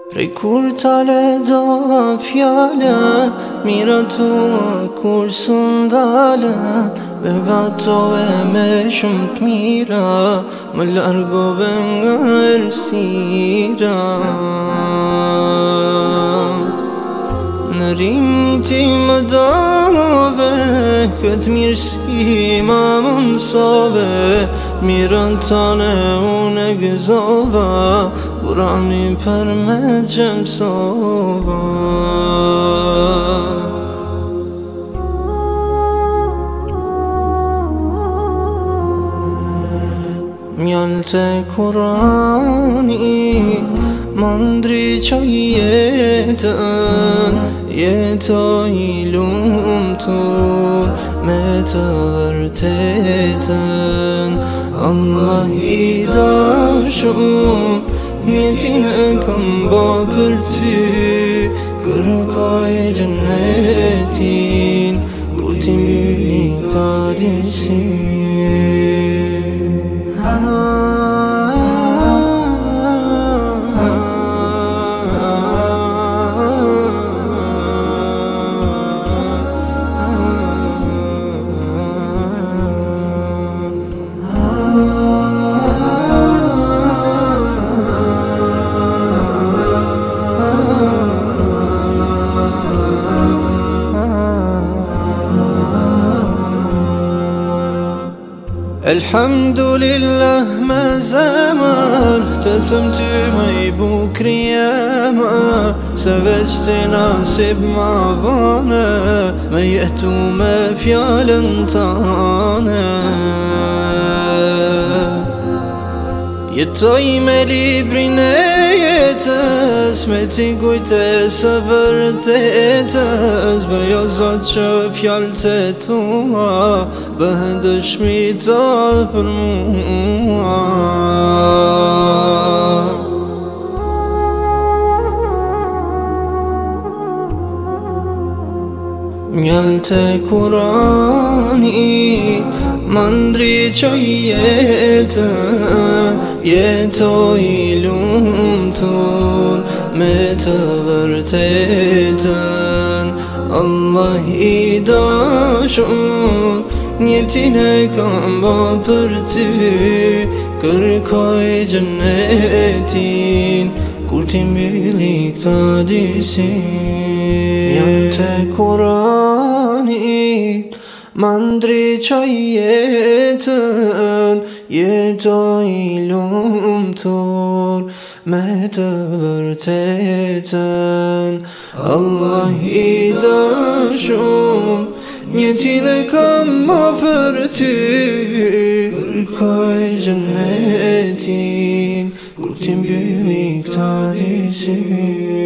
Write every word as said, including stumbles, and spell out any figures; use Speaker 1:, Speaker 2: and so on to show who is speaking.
Speaker 1: Prej kur t'ale do fjale, mira tua kur s'ndale, begatove me shumë t'mira, më largove nga ersira. Në rimni ti më dove, këtë mirësi ma më mësove, mirën tane unë e gëzova, Kurani për me gjemsova. Mjallë të Kurani më ndriqo jetën, jetoj lumtur me të vërtetën. Allah i dashur, mjetin e kam ba për ty, kërkoj gjennetin, kur ti mbyli këta dirësi. Elhamdulillah me zemër, të thëm ty më i bukri jema, se veç ti nasib ma bane, me jetu me fjallën tane. Jetoj me librin e jetës, me ti kujtes e vërtetës, bëjo zot që fjallët e tua, bëhen dëshmita për mua. Mjallë të Kurani më ndriqo jetën, jetoj lumtur me të vërtetën. Allah i dashur, njetin e kam ba për ty, kërkoj gjennetin, kur ti mbyli këta dirësi. Mjallë të Kurani më ndriqo jetën, jetoj lumtur me të vërtetën. Allah i dashur, njetin e kam ba për ty, kërkoj gjennetin, kur ti mbyli këta dirësi.